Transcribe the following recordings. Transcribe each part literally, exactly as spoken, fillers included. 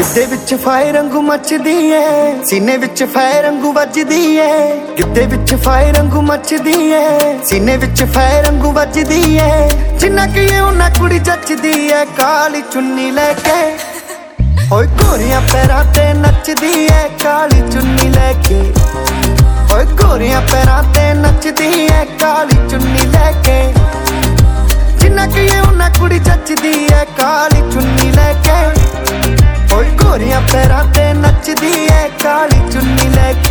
ਗਿੱਧੇ ਵਿੱਚ ਫਾਇਰ ਵਾਂਗੂ ਮੱਚਦੀ ਏ, ਸੀਨੇ ਵਿੱਚ ਫਾਇਰ ਵਾਂਗੂ ਵੱਜਦੀ ਏ। ਗਿੱਧੇ ਵਿੱਚ ਫਾਇਰ ਵਾਂਗੂ ਮੱਚਦੀ ਏ, ਸੀਨੇ ਵਿੱਚ ਫਾਇਰ ਵਾਂਗੂ ਵੱਜਦੀ ਏ। ਜਿੰਨਾ ਕਿ ਉਹਨਾਂ ਕੁੜੀ ਜੱਚਦੀ ਏ ਕਾਲੀ ਚੁੰਨੀ ਲੈ ਕੇ। ਓਏ ਗੋਰੀਆਂ ਪੈਰਾਂ ਤੇ ਨੱਚਦੀ ਏ ਕਾਲੀ ਚੁੰਨੀ ਲੈ ਕੇ। ਓਏ ਗੋਰੀਆਂ ਪੈਰਾਂ ਤੇ ਨੱਚਦੀ ਏ ਕਾਲੀ ਚੁੰਨੀ ਲੈ ਕੇ। ਜਿੰਨਾ ਕਿ ਉਹਨਾਂ ਕੁੜੀ ਜੱਚਦੀ ਏ ਕਾਲੀ ਚੁੰਨੀ ਲੈ ਕੇ। ਓਏ ਗੋਰੀਆਂ ਪੈਰਾਂ ਤੇ ਨੱਚਦੀ ਏ ਕਾਲੀ ਚੁੰਨੀ ਲੈ ਕੇ।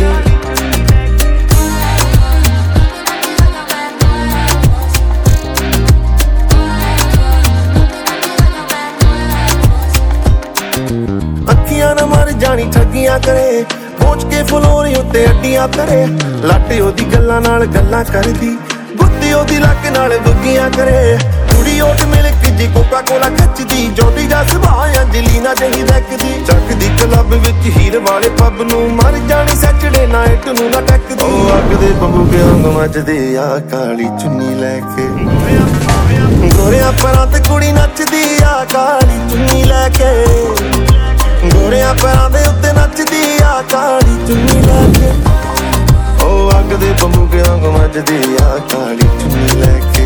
ਅੱਖੀਆਂ ਨਾ ਮਰ ਜਾਣੀ ਠੱਗੀਆਂ ਕਰੇ, ਪਹੁੰਚ ਕੇ ਫਲੋਰੀ ਉੱਤੇ ਅੱਡੀਆਂ ਕਰੇ। ਲਾਟੇ ਉਹਦੀ ਗੱਲਾਂ ਨਾਲ ਗੱਲਾਂ ਕਰਦੀ, ਗੁੱਤੀ ਉਹਦੀ ਲੱਕ ਨਾਲ ਦੁੱਗੀਆਂ ਕਰੇ। ਕੁੜੀ ਓਟ ਮਿਲਕ ਜੀ ਕੋਕਾ ਕੋਲਾ ਖੱਚਦੀ, ਜੋਡੀ ਦਾ ਸੁਭਾਅ ਅੰਜਲੀਨਾ ਜਿਹੀ ਦੇਖਦੀ। ਚੱਕਦੀ ਕਲੱਬ ਵਿੱਚ ਹੀਰ ਵਾਲੇ ਪੱਬ ਨੂੰ, ਮਰ ਜਾਣੀ ਸੈਚੜੇ ਨਾਈਟ ਨੂੰ ਨਾ ਟੱਕਦੀ। ਉਹ ਅੱਗ ਦੇ ਬੰਬੂਕੇ ਵਾਂਗ ਮੱਚਦੀ ਆ ਕਾਲੀ ਚੁੰਨੀ ਲੈ ਕੇ। ਗੋਰਿਆਂ ਪੈਰਾਂ ਤੇ ਕੁੜੀ ਨੱਚਦੀ ਆ ਕਾਲੀ ਚੁੰਨੀ ਲੈ ਕੇ। ਗੋਰਿਆਂ ਪੈਰਾਂ ਦੇ ਉੱਤੇ ਨੱਚਦੀ ਆ ਕਾਲੀ ਚੁੰਨੀ ਲੈ ਕੇ। ਉਹ ਅੱਗ ਦੇ ਬੰਬੂਕੇ ਵਾਂਗ ਮੱਚਦੀ ਆ ਕਾਲੀ ਚੁੰਨੀ ਲੈ ਕੇ।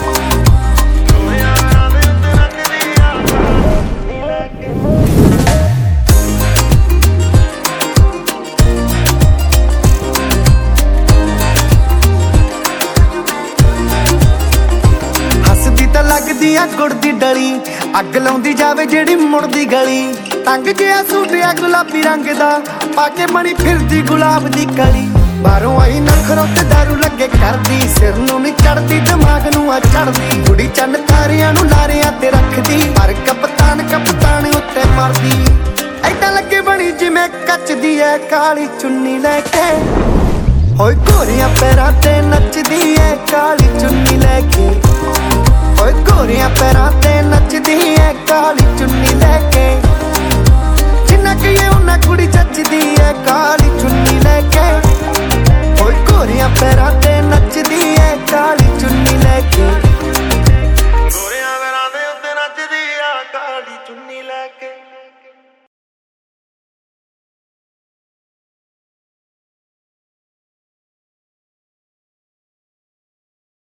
ਲੱਗਦੀ ਆ ਗੁੜ ਦੀ ਡਲੀ, ਅੱਗ ਲਾਉਂਦੀ ਜਾਵੇ ਜਿਹੜੀ ਮੁੜਦੀ ਗਲੀ। ਤੰਗ ਜਿਹਾ ਸੂਟ ਆ ਗੁਲਾਬੀ ਰੰਗ ਦਾ, ਪਾ ਕੇ ਬਣੀ ਫਿਰਦੀ ਗੁਲਾਬ ਦੀ ਕਲੀ। ਬਾਹਰੋਂ ਆਈ ਨਖਰੋਂ ਤੇ ਦਾਰੂ ਲੱਗੇ ਕਰਦੀ, ਸਿਰ ਨੂੰ ਨੀ ਚੜਦੀ ਦਿਮਾਗ ਨੂੰ ਆ ਚੜਦੀ। ਕੁੜੀ ਚੰਨ ਤਾਰਿਆਂ ਨੂੰ ਲਾਰਿਆਂ ਤੇ ਰੱਖਦੀ, ਪਰ ਕਪਤਾਨ ਕਪਤਾਨ ਉੱਤੇ ਮਰਦੀ। ਏਦਾਂ ਲੱਗੇ ਬਣੀ ਜਿਵੇਂ ਕੱਚਦੀ ਐ ਕਾਲੀ ਚੁੰਨੀ ਲੈ ਕੇ। ਓਏ ਗੋਰੀਆਂ ਪੈਰਾਂ ਤੇ ਨੱਚਦੀ ਐ ਕਾਲੀ ਚੁੰਨੀ ਲੈ ਕੇ। ਓਏ ਗੋਰੀਆਂ ਪੈਰਾਂ ਤੇ ਨੱਚਦੀ